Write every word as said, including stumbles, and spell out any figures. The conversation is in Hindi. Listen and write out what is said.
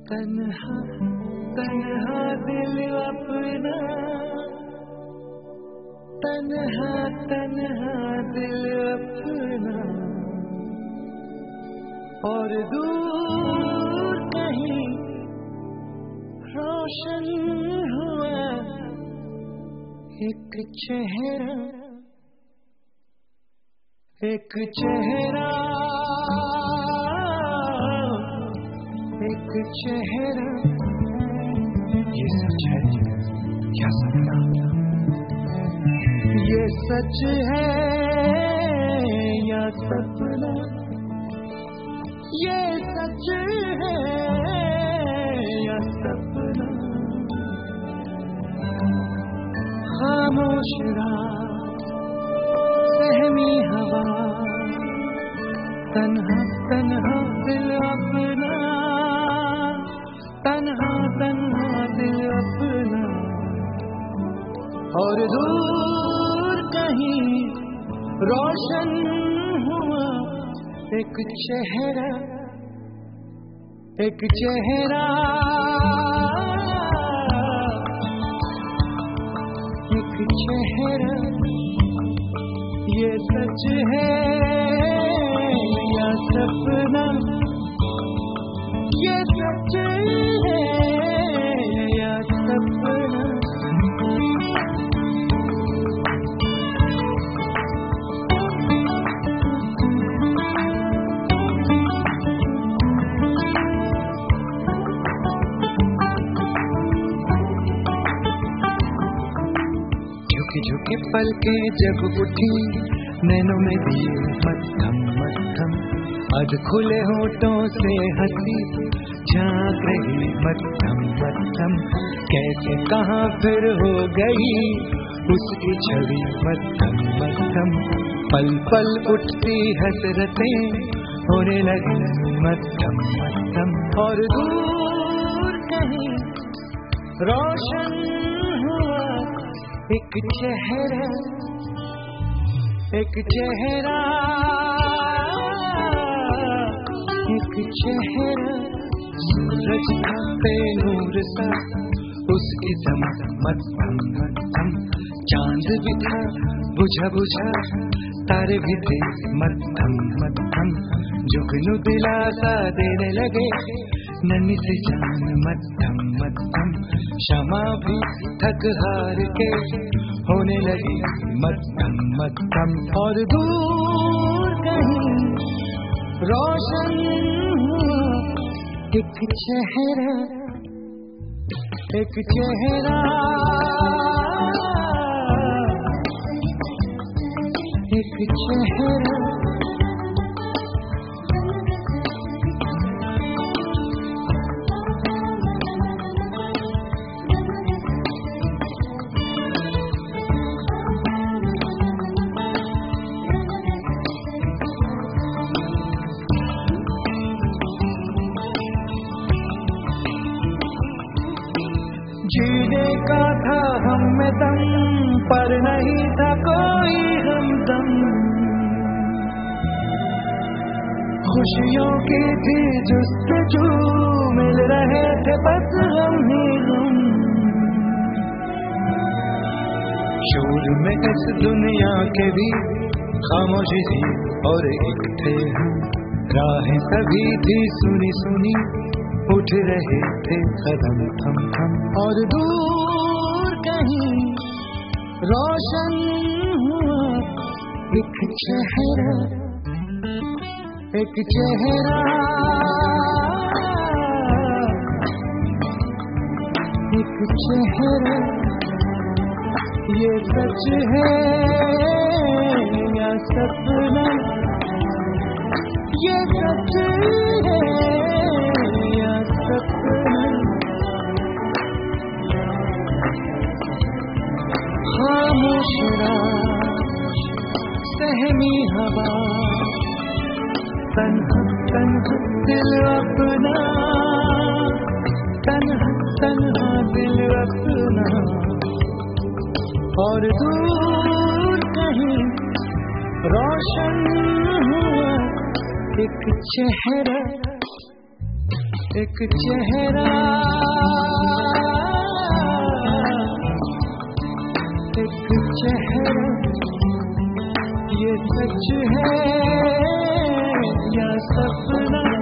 तन्हा तन्हा दिल अपना, तन्हा तन्हा दिल अपना, और दूर कहीं रोशन हुआ एक चेहरा, एक चेहरा, एक चेहरा। ये सच है क्या सपना? ये सच है या सपना? ये सच है या सपना? खामोश रात, सहमी हवा, तन्हा तन्हा दिल अपना, तन्हा तन्हा दिल अपना, और दूर कहीं रोशन हुआ एक चेहरा, एक चेहरा, एक चेहरा। ये सच है या सपना? ये सच है या सपना? झुकी झुकी पलके जब उठी, नैनों में दिए मध्यम मध्यम, आज खुले होठों से हंसी झांक रही मध्यम मध्यम, कैसे कहाँ फिर हो गई उसकी छवि मध्यम मध्यम, पल पल उठती हसरतें होने लगी मध्यम मध्यम, और दूर कहीं रोशन हुआ एक चेहरा, एक चेहरा, एक चेहरा। सूरज का बेनूर सा उसकी चमक मध्यम मध्यम, चांद भी था बुझा बुझा, तारे भी थे मध्यम मध्यम, जुगनू दिलासा देने लगे नन्ही सी जान मध्यम मध्यम, क्षमा भी थक हार के होने लगी मध्यम मध्यम, और दूर कहीं रोशन हुआ एक चेहरा, एक चेहरा, एक चेहरा। जीने का था हमें दम, पर नहीं था कोई हमदम, खुशियों की थी जुस्तजू, मिल रहे थे बस हम ही हम, शोर में इस दुनिया के भी खामोशी थी और एक थे हम, राहें सभी थी सुनी सुनी, उठ रहे थे कदम थम थम, और दूर कहीं रोशन हुआ एक चेहरा, एक चेहरा, एक चेहरा। ये सच है या सपना? ये सच है या सपना? खामोश रात, सहमी हवा, तन्हा तन्हा दिल अपना, तन्हा तन्हा दिल अपना, और दूर कहीं रोशन हुआ एक चेहरा, एक चेहरा, एक चेहरा, ये सच है या सपना।